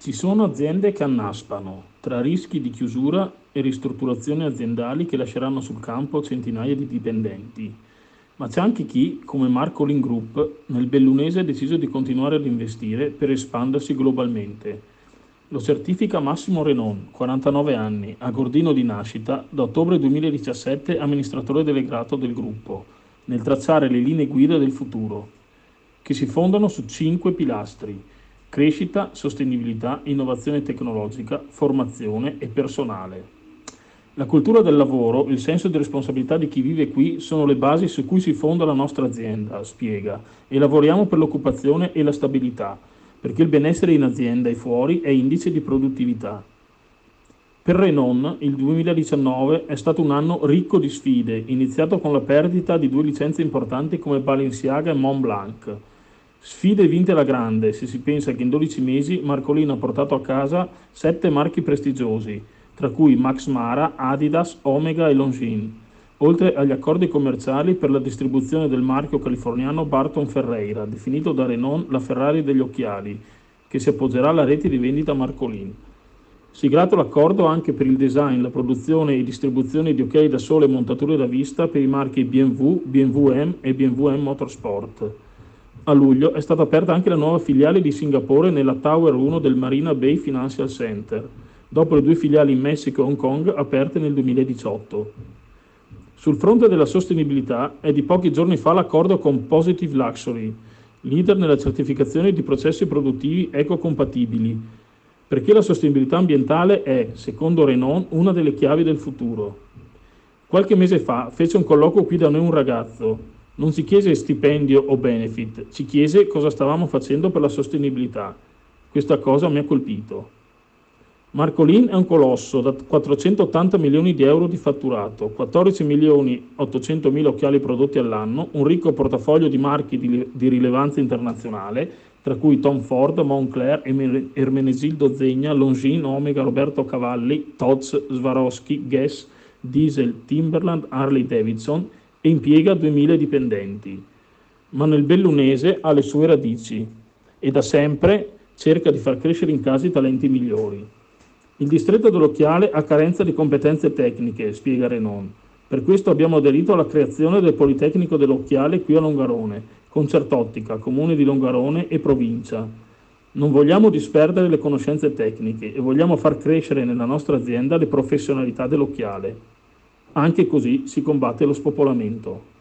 Ci sono aziende che annaspano, tra rischi di chiusura e ristrutturazioni aziendali che lasceranno sul campo centinaia di dipendenti. Ma c'è anche chi, come Marcolin Group, nel bellunese ha deciso di continuare ad investire per espandersi globalmente. Lo certifica Massimo Renon, 49 anni, a Gordino di nascita, da ottobre 2017 amministratore delegato del gruppo, nel tracciare le linee guida del futuro, che si fondano su 5 pilastri: crescita, sostenibilità, innovazione tecnologica, formazione e personale. La cultura del lavoro, il senso di responsabilità di chi vive qui sono le basi su cui si fonda la nostra azienda, spiega, e lavoriamo per l'occupazione e la stabilità, perché il benessere in azienda e fuori è indice di produttività. Per Renon il 2019 è stato un anno ricco di sfide, iniziato con la perdita di 2 licenze importanti come Balenciaga e Montblanc. Sfide vinte alla grande, se si pensa che in 12 mesi Marcolino ha portato a casa 7 marchi prestigiosi, tra cui Max Mara, Adidas, Omega e Longines, oltre agli accordi commerciali per la distribuzione del marchio californiano Barton Ferreira, definito da Renon la Ferrari degli occhiali, che si appoggerà alla rete di vendita Marcolin. Siglato l'accordo anche per il design, la produzione e distribuzione di occhiali da sole e montature da vista per i marchi BMW, BMW M e BMW M Motorsport. A luglio è stata aperta anche la nuova filiale di Singapore nella Tower 1 del Marina Bay Financial Center, dopo le 2 filiali in Messico e Hong Kong aperte nel 2018. Sul fronte della sostenibilità è di pochi giorni fa l'accordo con Positive Luxury, leader nella certificazione di processi produttivi ecocompatibili, perché la sostenibilità ambientale è, secondo Renon, una delle chiavi del futuro. Qualche mese fa fece un colloquio qui da noi un ragazzo. Non ci chiese stipendio o benefit, ci chiese cosa stavamo facendo per la sostenibilità. Questa cosa mi ha colpito. Marcolin è un colosso da 480 milioni di euro di fatturato, 14 milioni 800 mila occhiali prodotti all'anno, un ricco portafoglio di marchi di rilevanza internazionale, tra cui Tom Ford, Moncler, Ermenegildo Zegna, Longines, Omega, Roberto Cavalli, Tod's, Swarovski, Guess, Diesel, Timberland, Harley Davidson, e impiega 2000 dipendenti. Ma nel bellunese ha le sue radici e da sempre cerca di far crescere in casa i talenti migliori. Il distretto dell'occhiale ha carenza di competenze tecniche, spiega Renon. Per questo abbiamo aderito alla creazione del Politecnico dell'Occhiale qui a Longarone, con Certottica, Comune di Longarone e provincia. Non vogliamo disperdere le conoscenze tecniche e vogliamo far crescere nella nostra azienda le professionalità dell'occhiale. Anche così si combatte lo spopolamento.